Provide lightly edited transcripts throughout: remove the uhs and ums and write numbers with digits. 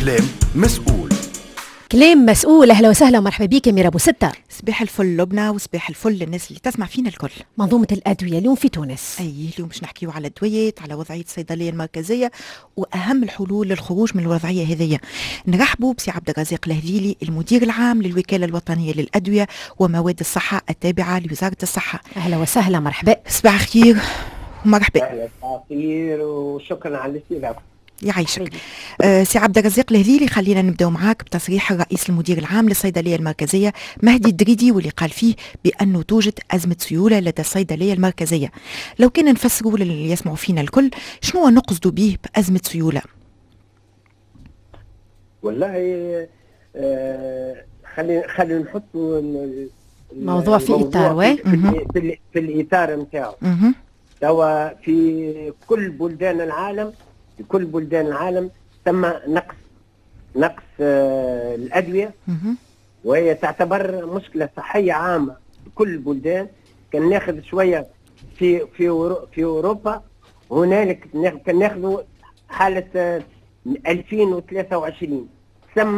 كلام مسؤول. كلام مسؤول. أهلا وسهلا ومرحبا بك ميرا أبو ستة. صباح الفل لبنى وصباح الفل للناس اللي تسمع فينا الكل. منظومة الأدوية اليوم في تونس. اليوم باش نحكيو على الدويات، على وضعية الصيدلية المركزية وأهم الحلول للخروج من الوضعية هذه. نرحبوا بسي عبد الرزاق الهذيلي المدير العام للوكالة الوطنية للأدوية ومواد الصحة التابعة لوزارة الصحة. أهلا وسهلا مرحبا. صباح الخير ومرحبا. أهلا خير وشكرا على الاستضافة. يعيشك. سي عبد الرزاق الهذيلي، خلينا نبداو معاك بتصريح الرئيس المدير العام للصيدليه المركزيه مهدي الدريدي، واللي قال فيه بانه توجد ازمه سيوله لدى الصيدليه المركزيه. لو كان نفسروا للي يسمعوا فينا الكل شنو نقصدوا به بازمه سيوله؟ والله خلينا نحطوا الموضوع في اطار في الاطار نتاعو. توا في كل بلدان العالم ثم نقص الأدوية، وهي تعتبر مشكلة صحية عامة في كل البلدان. كان ناخذ شوية في أوروبا، هنالك كان ناخذ حالة 2023 ثم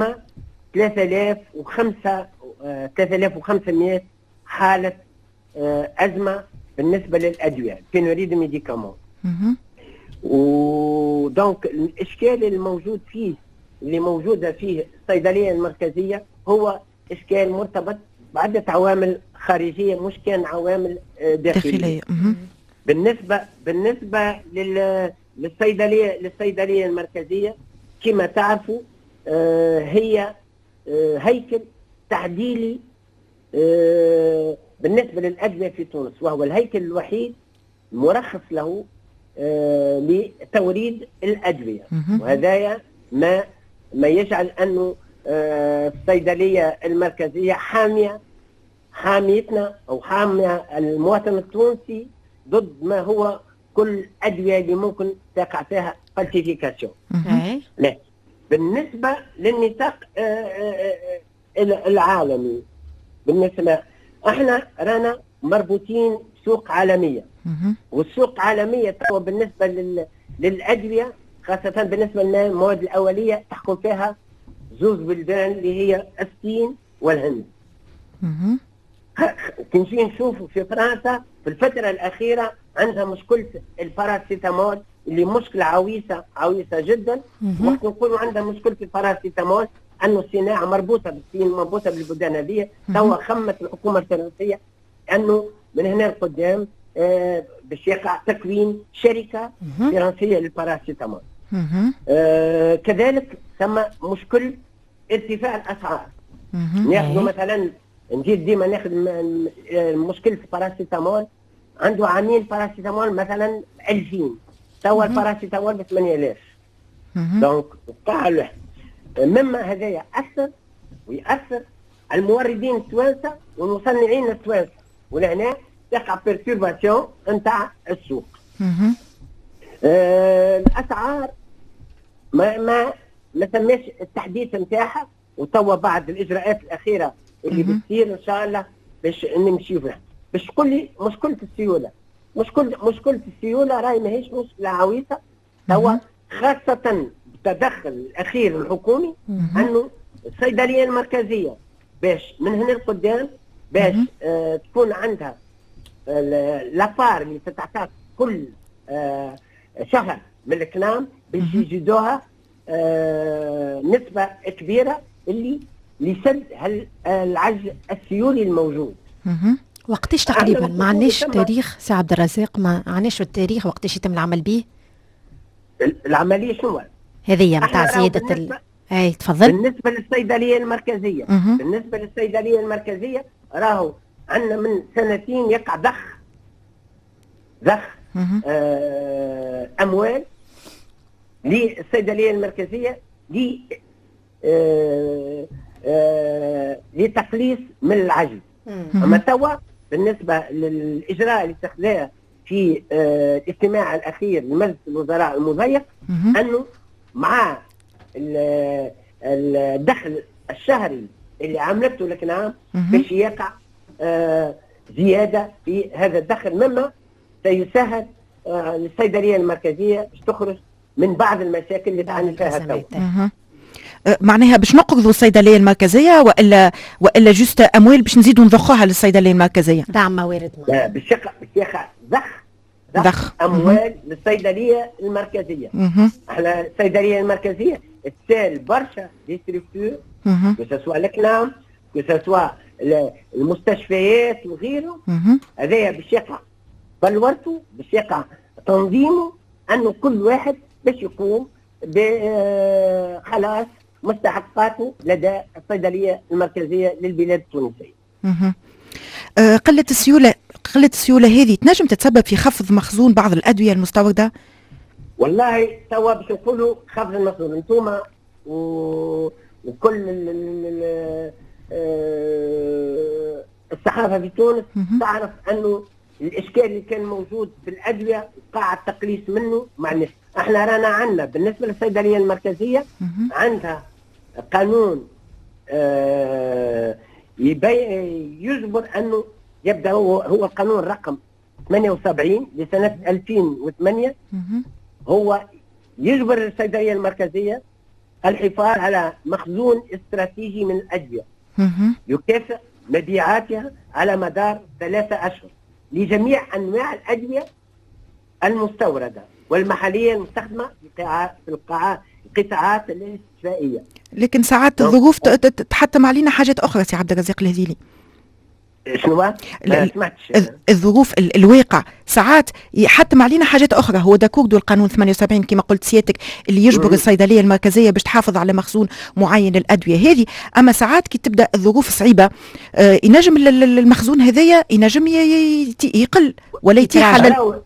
3500 حالة أزمة بالنسبة للأدوية بينوري دو ميديكامون. ودونك الإشكال اللي موجودة فيه الصيدلية المركزية هو إشكال مرتبط بعدة عوامل خارجية، مش كان عوامل داخلية. بالنسبة للصيدلية المركزية كما تعرفوا هي هيكل تعديلي بالنسبة للأدوية في تونس، وهو الهيكل الوحيد مرخص له لتوريد الأدوية. وهذا ما يجعل أنه الصيدلية المركزية حاميتنا أو حامية المواطن التونسي ضد ما هو كل أدوية اللي ممكن تقع فيها فالسيفيكاسيون. بالنسبة للنطاق العالمي، بالنسبة احنا رانا مربوطين سوق عالمية، والسوق العالمية توا بالنسبة للأدوية خاصة بالنسبة للمواد الأولية تحكم فيها زوز بلدان اللي هي الصين والهند. كنجي نشوفوا في فرنسا في الفترة الأخيرة عندها مشكلة الباراسيتامول اللي مشكلة عويصة جدا. وقت نقولوا عندها مشكلة الباراسيتامول أنه الصناعة مربوطة بالصين، مربوطة بالبلدان هذه. توا خمت الحكومة الفرنسية أنه من هنا لقدام باش يقع تكوين شركة فرنسية للباراسيتامول. كذلك ثم مشكل ارتفاع الأسعار. ناخذ مثلا نجي ديما ناخذ مشكلة الباراسيتامول، عنده عامين باراسيتامول مثلا 2000، توا الباراسيتامول ب 8000. دونك وقع له مما هذا يأثر على الموردين التوانسة والمصنعين التوانسة، ولهنا تقع بيرتورباسيون نتاع السوق. الأسعار ما تماش التحديث نتاعها، وتوا بعد الإجراءات الأخيرة اللي بتصير إن شاء الله باش نمشيو فيها. باش تقول لي مشكلة السيولة، مشكلة السيولة راهي ماهيش مشكلة عويصة توا، خاصة بالتدخل الأخير الحكومي أنه الصيدلية المركزية باش من هنا لقدام باش تكون عندها لافار اللي تتعطى كل شهر من الكلام باش يزيدوها نسبة كبيرة اللي لسد العجز السيولي الموجود. وقتاش تقريبا؟ ما عناش تاريخ سي عبد الرزاق، ما عناش التاريخ وقتاش يتم العمل به؟ العملية شنو هذه متاع زيادة اي تفضل. بالنسبة للصيدلية المركزية راهو عندنا من سنتين يقع ضخ أموال للصيدلية المركزية لتقليص من العجز. أما توا بالنسبة للإجراء اللي اتخذاه في الاجتماع الأخير لمجلس الوزراء المضيق أنه مع الدخل الشهري اللي عملته لك نعم باش يقع زيادة في هذا الدخل، مما سيسهل للصيدلية المركزية باش تخرج من بعض المشاكل اللي تعاني فيها تو. معناها باش نقرضوا الصيدليه المركزيه والا جوست اموال باش نزيدوا نضخوها للصيدليه المركزيه؟ دعم موارد بالشيخة ضخ اموال للصيدليه المركزيه. احنا الصيدليه المركزيه تسال برشا دي ستركتور كو الكلام كو المستشفيات وغيره. هذايا باش يقع بلورته، باش يقع تنظيمه، انه كل واحد باش يقوم بخلاص مستحقاته لدى الصيدليه المركزيه للبلاد التونسيه. قله السيوله هذه تنجم تتسبب في خفض مخزون بعض الادويه المستورده؟ والله توا باش نقولوا خفض المخزون. انتوما وكل الصحافه في تونس تعرف انه الاشكال اللي كان موجود في الادويه وقع التقليص منه مع الناس. احنا رانا عندنا بالنسبه للصيدليه المركزيه عندها قانون يجبر انه يبدا هو القانون رقم 78 لسنه 2008. هو يجبر الصيدليه المركزيه الحفاظ على مخزون استراتيجي من الادويه يكافئ مبيعاتها على مدار 3 أشهر لجميع انواع الادويه المستورده والمحليه المستخدمه في القطاعات الاستشفائيه. لكن ساعات الظروف تحتم علينا حاجات اخرى سي عبد الرزاق الهذيلي. شنو؟ ما سمعتش. الظروف الواقع ساعات يحتم علينا حاجات اخرى. هو داكوردو القانون 78 كما قلت سيادتك اللي يجبر الصيدليه المركزيه باش تحافظ على مخزون معين للادويه هذه. اما ساعات كي تبدا الظروف صعيبه ينجم المخزون هذايا ينجم يقل ولا يتيح على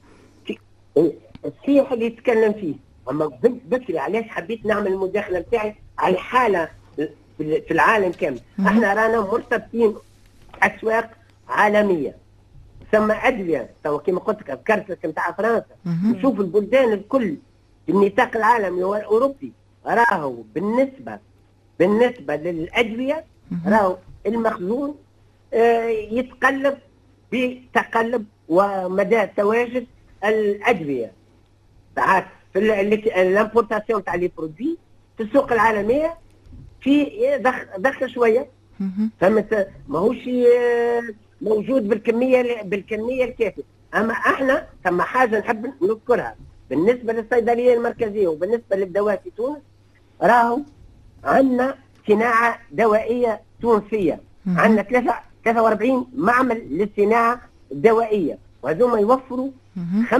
الصيح اللي يتكلم فيه. اما بكري علاش حبيت نعمل المداخله بتاعي على الحاله في العالم كامل. احنا رانا مرتبطين اسواق عالميه ثم ادويه تو كما قلت لك ذكرت لك نتاع فرنسا. نشوف البلدان الكل في النطاق العالمي والاوروبي راهو بالنسبه للادويه راهو المخزون يتقلب بتقلب ومدى تواجد الادويه. ساعات في الامبورتاسيون تاع لي برودوي في السوق العالميه في دخل شويه فهمت ماهوش موجود بالكميه الكافيه. اما احنا ثم حاجه نحب نذكرها بالنسبه للصيدليه المركزيه وبالنسبه للدواء في تونس. راهو عندنا صناعه دوائيه تونسيه. عندنا 43 معمل للصناعه الدوائيه وهذوما يوفروا 60%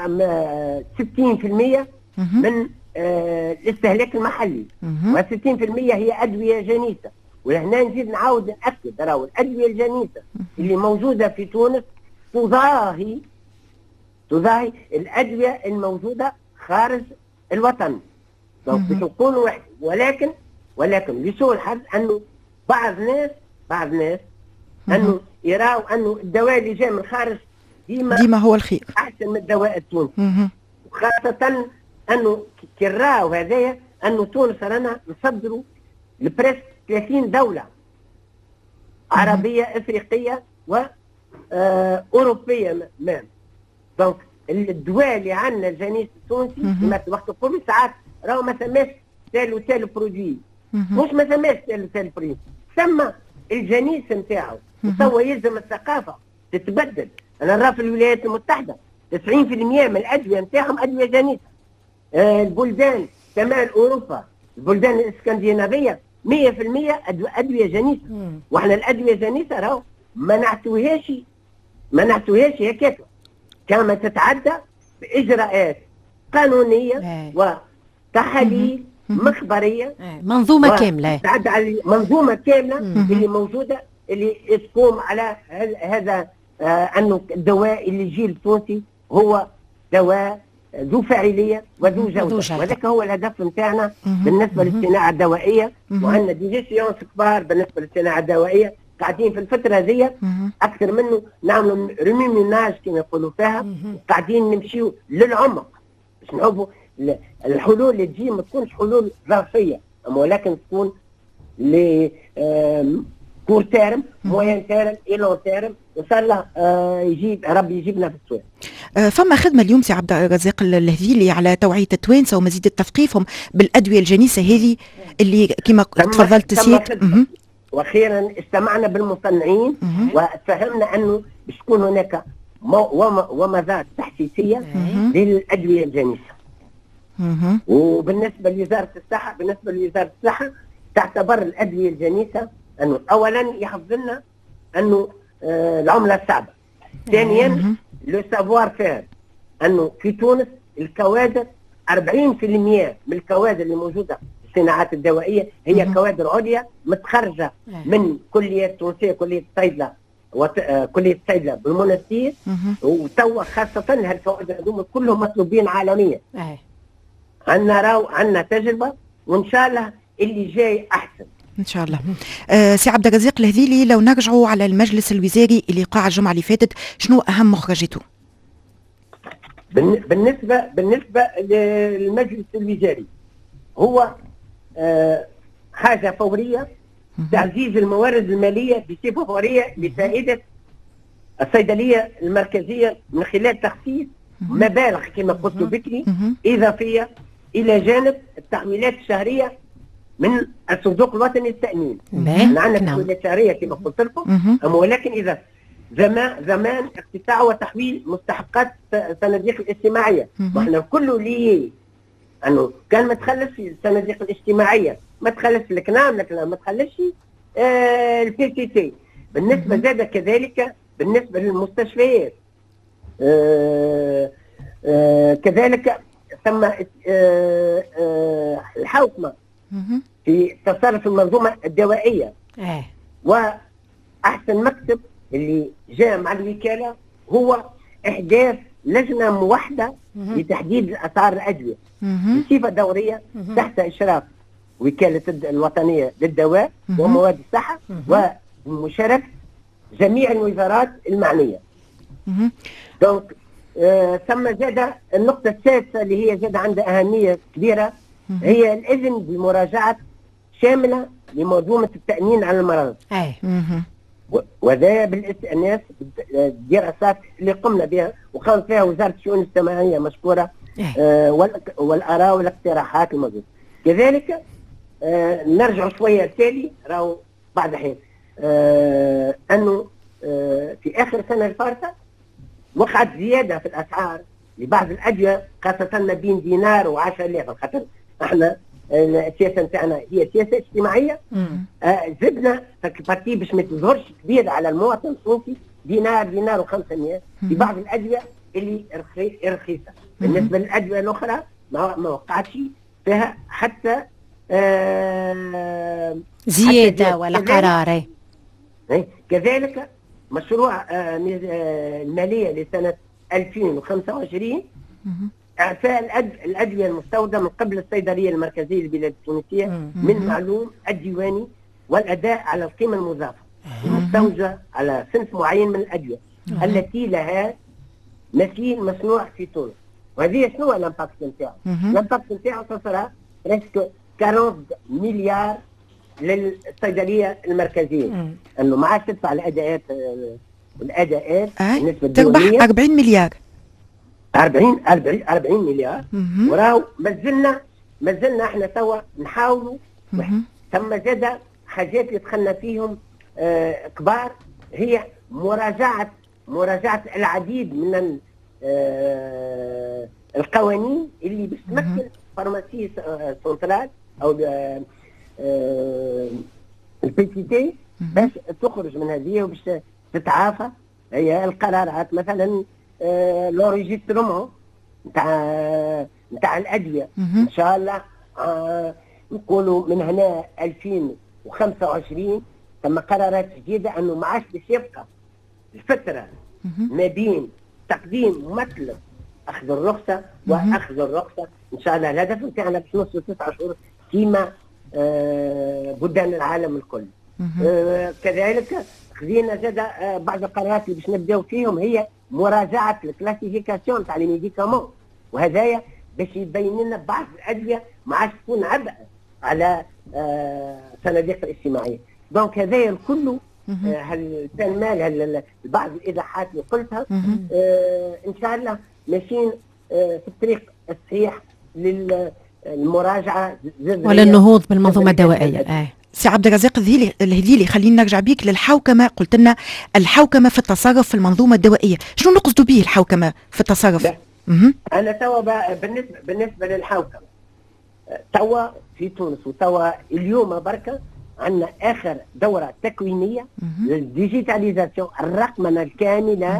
من الاستهلاك المحلي و60% هي ادويه جنيسه. ولهنا نزيد نعاود ناكد راهو الادويه الجنيسه اللي موجوده في تونس تضاهي الادويه الموجوده خارج الوطن. باش نكونوا واحد. ولكن لسوء الحظ انه بعض ناس انه يراو انه الدواء اللي جاء من خارج ديما هو الخير احسن من الدواء التونسي. وخاصه انه كي نراو هذايا انه تونس رانا نصدروا لبريس 30 دولة عربية افريقية واوروبية مام. دونك الدواء اللي عندنا الجنيس التونسي مثل وقت نقولوا ساعات راهو ما ثماش تال وتال برودوي. مش ما ثماش تال وتال برودوي ثم الجنيس نتاعو وتوا يلزم الثقافة تتبدل. انا نرى في الولايات المتحدة 90% من الادوية نتاعهم ادوية جنيسة. البلدان شمال اوروبا البلدان الاسكندنافية 100% ادويه جنيسه. واحنا الادويه الجنيسه راهو ما نعطوهاش هكاك كما تتعدى باجراءات قانونيه وتحاليل مخبريه منظومه كامله تعدى على منظومه كامله اللي موجوده اللي تقوم على هذا انه الدواء اللي يجي التونسي هو دواء ذو فاعليه وذو جوده. وهذاك هو الهدف نتاعنا بالنسبه للصناعه الدوائيه. وعندنا ديجي سيونس كبار بالنسبه للصناعه الدوائيه قاعدين في الفتره هذه اكثر منه نعملوا ريمي ميناج كما يقولوا فيها. قاعدين نمشيو للعمق باش نحبوا الحلول اللي تجي ما تكونش حلول ظرفيه ولكن تكون ل كور تيرم موين تيرم ايلون تيرم وان شاء الله يجيب ربي يجيبنا في السوق. فما خدمه اليوم سي عبد الرزاق الهذيلي على توعيه التوانسه ومزيد تثقيفهم بالادويه الجنيسه هذه اللي كما تفضلت سيك. واخيرا استمعنا بالمصنعين وفهمنا انه باش تكون هناك ومضات تحسيسيه للادويه الجنيسه. وبالنسبه لوزاره الصحه تعتبر الادويه الجنيسه انه اولا يحفظ لنا انه العمله الصعبه. ثانيا لو سافوار فير انه في تونس الكوادر 40% من الكوادر اللي موجوده في الصناعات الدوائيه هي كوادر عليا متخرجه من كليه تونسيه، كليه الصيدله كليه الصيدله بالمنستير. وتوا خاصه هالكوادر هذوما كلهم مطلوبين عالميا. عندنا تجربه وان شاء الله اللي جاي احسن ان شاء الله. سي عبد الرزاق الهذيلي، لو نرجعوا على المجلس الوزاري اللي قاع الجمعه اللي فاتت، شنو اهم مخرجاته؟ بالنسبه للمجلس الوزاري هو حاجه فوريه، تعزيز الموارد الماليه بصفه فوريه لفائده الصيدليه المركزيه من خلال تخصيص مبالغ كما قلت بكري اضافيه الى جانب التحويلات الشهريه من الصندوق الوطني للتامين. عندنا تحويلات شهريه كما قلت لكم، ولكن اذا زمان اقتطاع وتحويل مستحقات الصناديق الاجتماعيه، واحنا كله ليه انه كان ما تخلصش الصناديق الاجتماعيه، ما تخلصش الكنام ما تخلصش البي تي تي. بالنسبه زاد كذلك بالنسبه للمستشفيات كذلك ثم الحوكمه في تصرف المنظومه الدوائيه. واحسن مكتب اللي جاء مع الوكاله هو احداث لجنه موحده لتحديد اسعار الادويه بصفه دوريه تحت اشراف وكاله الوطنيه للدواء ومواد الصحه ومشاركه جميع الوزارات المعنيه. دونك ثم زاد النقطه السادسه اللي هي زاد عندها اهميه كبيره، هي الاذن بمراجعه شامله لمنظومه التامين على المرض. وذا بالاستئناس الدراسات اللي قمنا بها وقامت فيها وزاره الشؤون الاجتماعيه مشكوره، والاراء والاقتراحات الموجوده. كذلك نرجع شويه التالي راهو بعد حين انه في اخر سنه الفارطه وقعت زياده في الاسعار لبعض الادويه خاصه ما بين دينار و10,000، خاطر احنا السياسه نتاعنا هي سياسه اجتماعيه. زدنا فكبارتي باش ما تظهرش كبير على المواطن الصوفي دينار و500 في بعض الادويه اللي رخيصه. بالنسبه للادويه الاخرى ما وقعتش فيها حتى زياده ولا قرار. كذلك مشروع الماليه لسنه 2025 إعفاء الأدوية المستوردة من قبل الصيدلية المركزية للبلاد التونسية من معلوم الديواني والأداء على القيمة المضافة المستوجبة على صنف معين من الأدوية التي لها مثيل مصنوع في تونس. وهذه شنو الامباكت نتاعو؟ الامباكت نتاعو تصل بريسك 40 مليار للصيدلييه المركزيه، انه ما عادش تدفع الاداءات بالنسبه تربح 40 مليار 40 مليار. وراو مازلنا احنا توا نحاولوا. ثم زاد حاجات اللي دخلنا فيهم كبار، هي مراجعه العديد من القوانين اللي باش تمكن فارماسي سنترال او البي تي تي باش تخرج من هذه وباش تتعافى. هي القرارات مثلا لوريجسترومون نتاع الادويه ان شاء الله نقولوا من هنا 2025 ثم قرارات جديده انه ما عادش باش يبقى الفتره ما بين تقديم ومطلب اخذ الرخصه واخذ الرخصه. ان شاء الله الهدف نتاعنا باش نوصلوا 9 شهور كيما بلدان العالم الكل. كذلك خذينا زاد بعض القرارات اللي باش نبداو فيهم هي مراجعه الكلاسيفيكاسيون تاع لي ميديكامون، وهذايا باش يبين لنا بعض الادويه ما عادش تكون عبء على صناديق الاجتماعيه. دونك هذايا الكل هالمال بعض الايضاحات اللي قلتها ان شاء الله ماشيين في الطريق الصحيح للمراجعه وللنهوض بالمنظومه الدوائيه. سي عبد الرزاق الهذيلي، خلينا نرجع بيك للحوكمه. قلت لنا الحوكمه في التصرف في المنظومه الدوائيه، شنو نقصدوا به الحوكمه في التصرف؟ انا توا بالنسبه للحوكمه توا في تونس وتوا اليوم بركه عندنا اخر دوره تكوينيه للديجيتاليزاسيون الرقمنه الكامله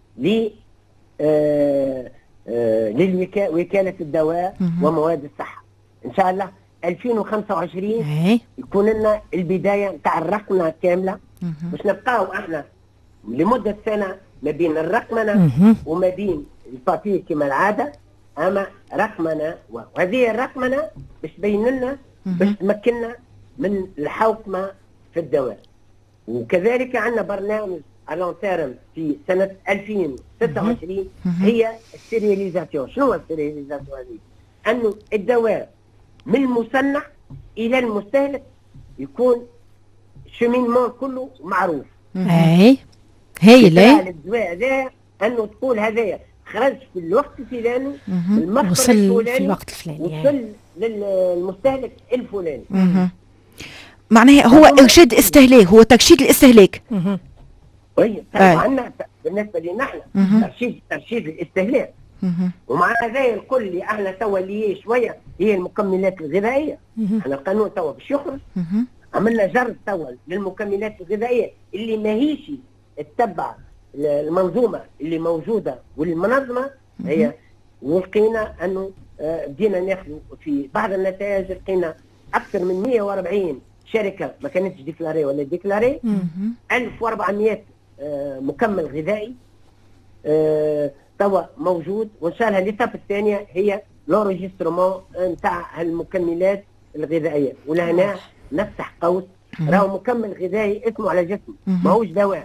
لوكاله الدواء ومواد الصحه. ان شاء الله 2025 يكون لنا البدايه نتاع الرقمنه الكامله، باش نبقاو احنا لمده سنه ما بين الرقمنه وما بين البابي كما العاده، اما رقمنه وهذه الرقمنه باش تبين لنا باش تمكننا من الحوكمه في الدواء. وكذلك عندنا برنامج الون تيرم في سنه 2026 هي السيرياليزاسيون. شنو هو السيرياليزاسيون هذه؟ انه الدواء من المصنع الى المستهلك يكون شمينمون كله معروف. هي الدواء هذا انه تقول هذايا خرج في الوقت الفلاني، وصل في الوقت الفلاني، وصل للمستهلك الفلاني. معناها هو ارشاد استهلاك، هو ترشيد الاستهلاك. عندنا بالنسبه لنا احنا ترشيد الاستهلاك. ومع هذا الكل اللي احنا توا اللي شويه هي المكملات الغذائيه. احنا القانون توا باش يخرج عملنا جرد توا للمكملات الغذائيه اللي ماهيش تتبع المنظومه اللي موجوده والمنظمه هي. ولقينا انه بدينا ناخذ في بعض النتائج، لقينا اكثر من 140 شركه ما كانتش ديكلاري ولا ديكلاري، 1400 مكمل غذائي توا موجود. وان شاء الله الإتابة الثانيه هي لوريجسترومون نتاع المكملات الغذائيه. ولهنا نفتح قوس، راهو مكمل غذائي اسمه على جسمه ماهوش دواء.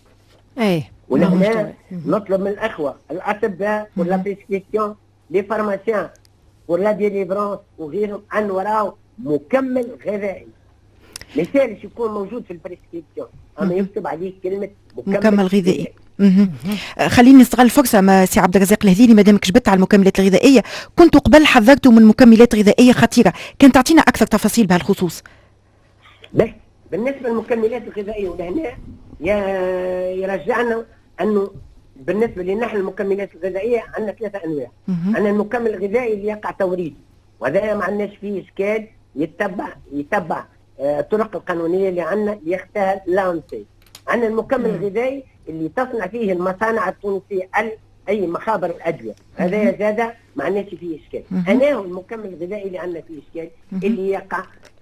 ولهنا نطلب من الاخوه الاطباء ولا بريسكريبسيون لي فارماسيان ولا ديليفرونس وغيرهم ان وراو مكمل غذائي. ما يسالش يكون موجود في البريسكريبسيون اما يكتب عليه كلمه مكمل غذائي. خليني نستغل الفرصه سي عبد الرزاق الهذيلي، مادامك جبت على المكملات الغذائيه، كنتوا قبل حذرتوا من مكملات غذائيه خطيره، كان تعطينا اكثر تفاصيل بهالخصوص؟ بالنسبه للمكملات الغذائيه ولهنا يرجعنا انه بالنسبه لنا نحن المكملات الغذائيه عندنا 3 انواع. عندنا المكمل الغذائي اللي يقع توريد، وهذا ما عندناش فيه اشكال، يتبع الطرق القانونيه اللي عندنا اللي يختها لانسي. عندنا المكمل الغذائي اللي تصنع فيه المصانع التونسيه اي مخابر الادويه، هذا زاد ما عندناش فيه اشكال. انا هو المكمل الغذائي اللي عندنا فيه اشكال اللي يقع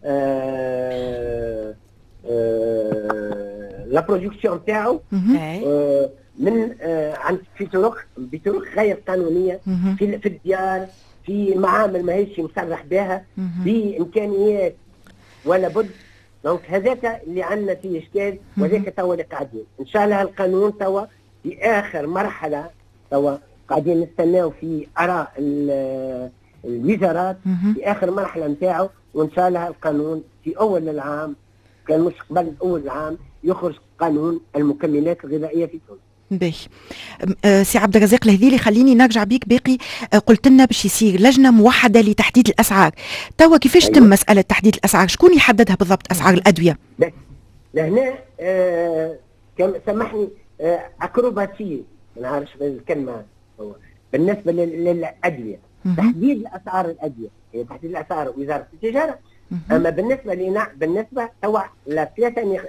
لا برودكسيون تاعو من عند بطرق غير قانونيه في الديار، في معامل ماهيش مصرح بها، بامكانيات ولا بد. دونك هذاك اللي عندنا فيه اشكال، وذاك توا اللي قاعدين ان شاء الله القانون توا في اخر مرحله، توا قاعدين نستناو في اراء الوزارات في اخر مرحله نتاعو، وان شاء الله القانون في اول العام، كان مش قبل اول العام، يخرج قانون المكملات الغذائيه في تونس. باهي. سي عبد الرزاق الهذيلي، خليني نرجع بيك باقي. قلت لنا باش يصير لجنه موحده لتحديد الاسعار، توا كيفاش تم مساله تحديد الاسعار؟ شكون يحددها بالضبط اسعار الادويه؟ لهنا سامحني اكروباتيه ما نعرفش الكلمه هو بالنسبه للادويه. تحديد الاسعار الادويه هي تحديد الاسعار وزاره التجاره. اما بالنسبه لنا بالنسبه توا الثلاثه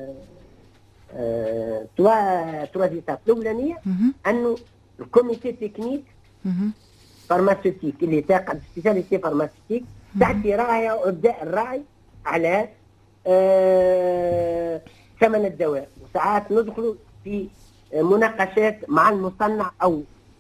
trois étapes. الأولانية أنه الكوميتي تكنيك فارماسيوتيك اللي تعقد سبيشاليتي فارماسيوتيك تعطي راية وإبداء الرأي على ثمن الدواء. وساعات ندخلوا في مناقشات مع المصنع أو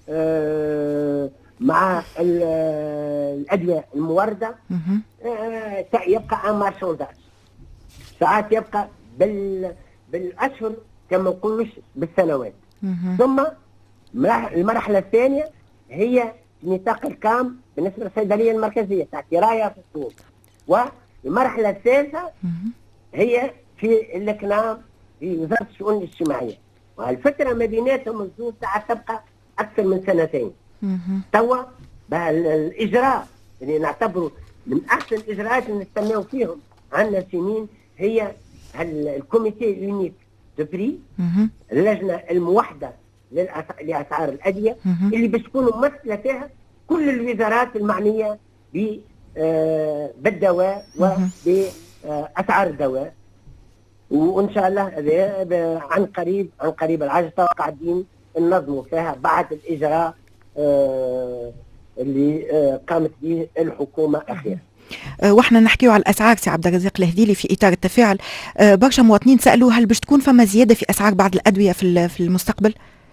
مع الأدوية الموردة. يبقى ان مارشونداج، ساعات يبقى بالاشهر كما نقولوش بالسنوات. ثم المرحله الثانيه هي نطاق الكام بالنسبه للصيدليه المركزيه تعطي رايه في السوق. والمرحله الثالثه هي في الاكنام في وزاره الشؤون الاجتماعيه، والفتره ما بيناتهم الزوج ساعات تبقى اكثر من سنتين. توا الاجراء اللي نعتبره من احسن الاجراءات اللي نستناو فيهم عندنا سنين هي الكوميتي يونيك دو بري، اللجنه الموحده لاسعار الادويه، اللي باش تكون ممثله فيها كل الوزارات المعنيه بالدواء وباسعار الدواء. وان شاء الله عن قريب العاجل قاعدين ننظموا فيها بعد الاجراء اللي قامت به الحكومه اخيرا. واحنا نحكيو على الاسعار سي عبد الرزاق الهذيلي في اطار التفاعل، برشا مواطنين سالوا هل باش تكون فما زياده في اسعار بعض الادويه في المستقبل؟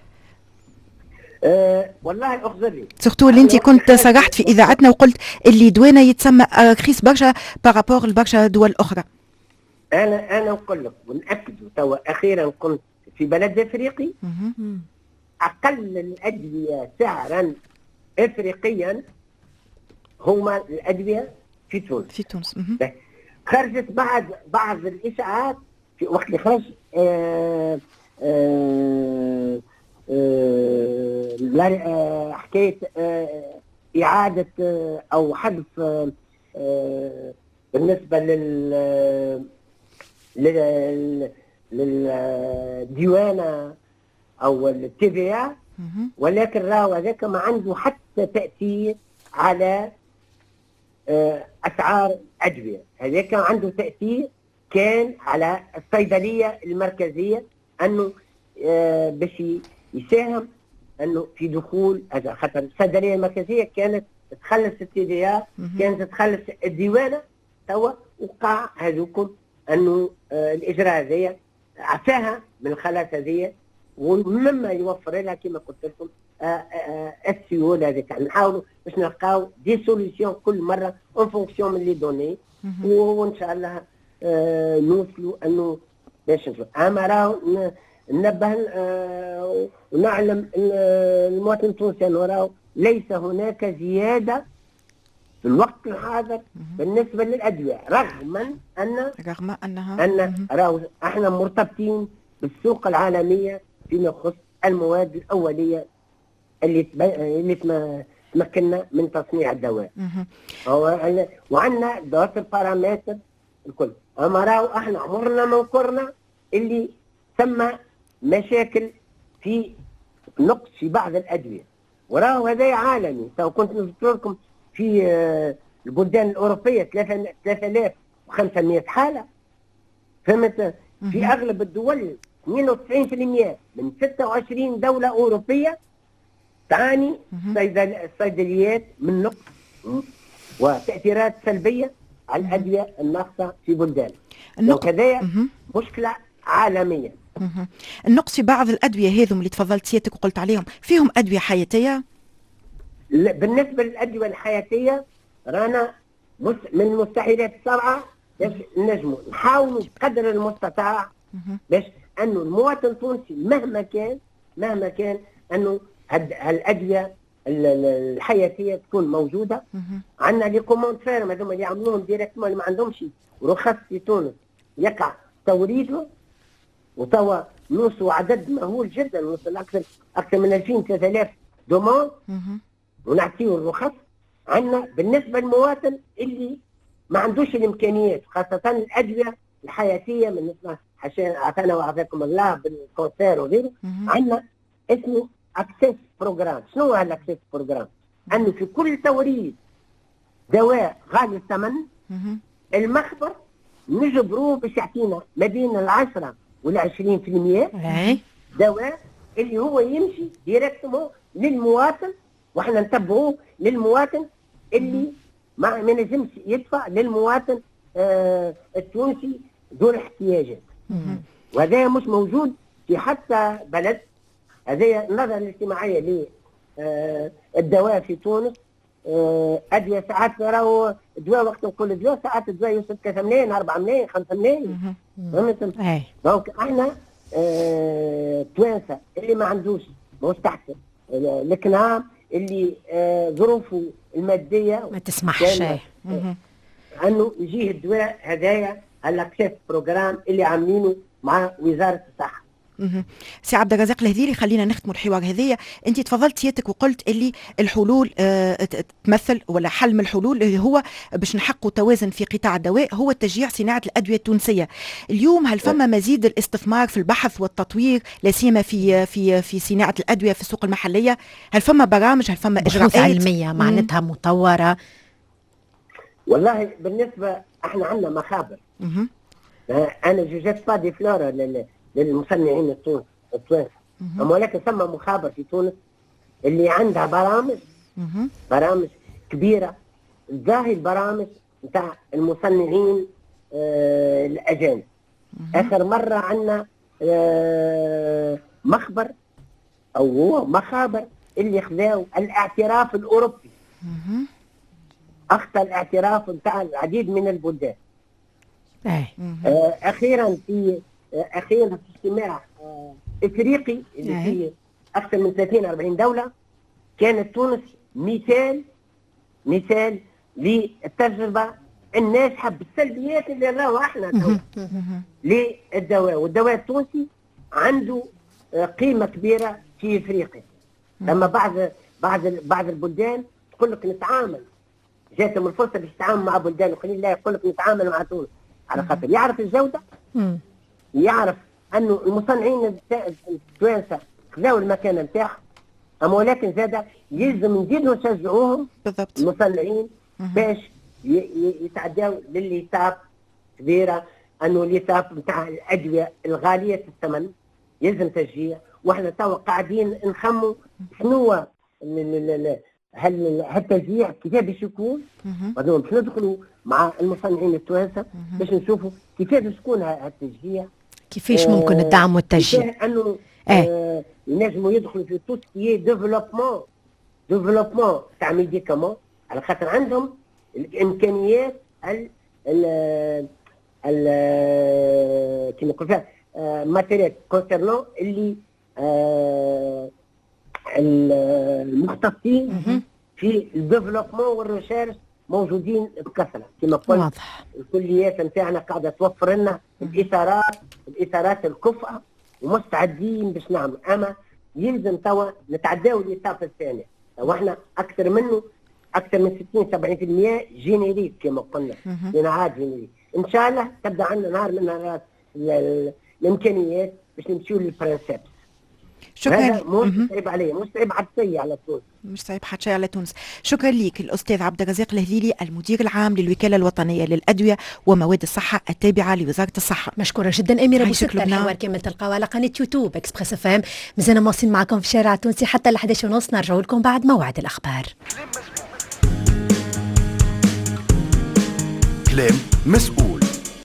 والله اخذ لي سورتو اللي انت كنت صرحت في اذاعتنا وقلت اللي دوانا يتسمى رخيص برشا بارابور لبرشا دول اخرى. انا نقول لك ونأكد توا اخيرا كنت في بلد افريقي اقل الادويه سعرا افريقيا هما الادويه في تونس. خرجت بعض الاشاعات في وقت اللي خرج حكايه اعاده او حذف بالنسبه للديوانه او التي في، ولكن راهو هذاك ما عنده حتى تاثير على اسعار الادويه. هذاك عنده تاثير كان على الصيدليه المركزيه، انه باش يساهم انه في دخول هذا، خاطر الصيدليه المركزيه كانت تخلص التي في، كانت تخلص الديوانه. توا وقع هذوكم انه الاجراء هذايا عفاها من الخلاص هذيا، ومما يوفر لها كما قلت لكم السيوله هذيك. نحاولوا باش نلقاو دي سوليسيون كل مره اون فونكسيون من لي دوني، وان شاء الله نوصلوا انه باش نشوف. اما راهو ننبه ونعلم المواطن التونسي انه راهو ليس هناك زياده في الوقت الحاضر بالنسبه للادويه، رغم انها راهو احنا مرتبطين بالسوق العالميه فيما يخص المواد الاوليه اللي تمكننا من تصنيع الدواء. وعندنا دراسه البارامتر الكل. اما راهو احنا عمرنا ما نكرنا اللي ثم مشاكل في نقص في بعض الادويه، وراهو هذا عالمي. تو كنت نذكر لكم في البلدان الاوروبيه 3500 حاله، فهمت؟ في اغلب الدول 92% من 26 دوله اوروبيه تعاني الصيدليات من نقص وتاثيرات سلبيه على الادويه الناقصه في بلدان. وكذا مشكله عالميه. النقص في بعض الادويه هذم اللي تفضلت سيادتك وقلت عليهم، فيهم ادويه حياتيه؟ بالنسبه للادويه الحياتيه رانا من المستحيلات السبعه باش نجموا نحاولوا بقدر المستطاع باش انه المواطن التونسي مهما كان انه هالادويه الحياتيه تكون موجوده. عندنا لي كوموند فيرم هذوما اللي يعملوهم ديريكتمون، اللي ما عندهمش ورخص في تونس يقع توريده، وتوا نوصلوا عدد مهول جدا، نوصل اكثر من 2000-3000 دومون ونعطيو الرخص. عندنا بالنسبه للمواطن اللي ما عندوش الامكانيات، خاصه الادويه الحياتيه من عشان عافانا وعافاكم الله بالكونسير وغيره، عندنا اسمه اكسس بروجرام. شنو هو الاكسس بروجرام؟ انه في كل توريد دواء غالي الثمن المخبر نجبروه باش يعطينا ما بين 10 وال20% دواء اللي هو يمشي ديريكتومون للمواطن، واحنا نتبعوه للمواطن اللي ما نجمش يدفع للمواطن التونسي ذو الاحتياجات. وهذا مش موجود في حتى بلد. هذه النظرة الاجتماعية للدواء في تونس. أدوية ساعات راهو دواء، وقت نقول دواء ساعات الدواء يوصل 3 ملايين 4 ملايين 5 ملايين. فهمت؟ دونك احنا توانسة اللي ما عندوش ماهوش تحت الكنام، اللي ظروفه المادية ما تسمحش انه يجيه الدواء هدايا الاكسس بروجرام اللي عاملينه مع وزاره الصحه. سي عبد الرزاق الهذيلي، خلينا نختم الحوار هذايا. انت تفضلت سيادتك وقلت اللي الحلول تمثل ولا حل من الحلول اللي هو باش نحققوا توازن في قطاع الدواء هو تشجيع صناعه الادويه التونسيه. اليوم هل فما مزيد الاستثمار في البحث والتطوير لا سيما في صناعه الادويه في السوق المحليه؟ هل فما برامج، هل فما اجراءات علميه معناتها مطوره؟ والله بالنسبه احنا عندنا مخابر. انا جوجيت با دي فلورا للمصنعين التوانسه، ولكن ثم مخابر في تونس اللي عندها برامج كبيره، ظاهر البرامج نتاع المصنعين الاجانب. اخر مره عندنا مخبر او هو مخابر اللي خذاو الاعتراف الاوروبي، اخذ الاعتراف نتاع العديد من البلدان. اخيرا في اجتماع افريقي اللي فيه اكثر من 30-40 دوله، كانت تونس مثال للتجربه الناجحه بالسلبيات اللي راهو احنا للدواء. والدواء التونسي عنده قيمه كبيره في افريقيا. لما بعض البلدان تقول لك نتعامل، جاتهم الفرصه باش تتعامل مع بلدان اخرين، لا يقول لك نتعامل مع تونس على خاطر يعرف الجوده، يعرف انه المصنعين التوانسه خذاو المكانه نتاعهم، اما ولكن زاد يلزم نزيدوا نشجعوهم بالضبط المصنعين باش يتعداو للإيتاب كبيره، انه الإيتاب نتاع الادويه الغاليه الثمن يلزم تشجيع. واحنا توا قاعدين نخموا شنو هل التشجيع كيف باش يكون، بعدين باش ندخلوا مع المصنعين التوانسه باش نشوفوا كيف باش يكون هالتشجيع، كيفاش ممكن الدعم والتشجيع، انه ينجموا يدخلوا في تو سكي ديفلوبمون تاع ميديكامون، على خاطر عندهم الامكانيات كيما نقول فيها ماتيريال كونسيرنون اللي المختصين في الديفلوبمون والريشيرش موجودين بكثره. كما قلت الكليات نتاعنا قاعده توفر لنا الاثارات الكفءه ومستعدين باش نعمل، اما يلزم توا نتعداو الإيتاب الثانيه. واحنا اكثر من 60-70% جينيريك كما قلنا، صناعات جينيريك. ان شاء الله تبدا عندنا نهار من نهارات الامكانيات باش نمشيو للبرنسيبس. شكرا. هذا مش صعيب عليه، مش صعيب حتى على تونس، مش صعيب حتى على تونس. شكرا ليك الأستاذ عبد الرزاق الهذيلي، المدير العام للوكالة الوطنية للأدوية ومواد الصحة التابعة لوزارة الصحة. مشكورة جدا أميرة بوسكتة. الحوار كامل تلقاوه على قناة يوتيوب إكسبريس اف ام. مازلنا مواصلين معكم في الشارع التونسي حتى 11:30. نرجع لكم بعد موعد الأخبار. كلام مسؤول.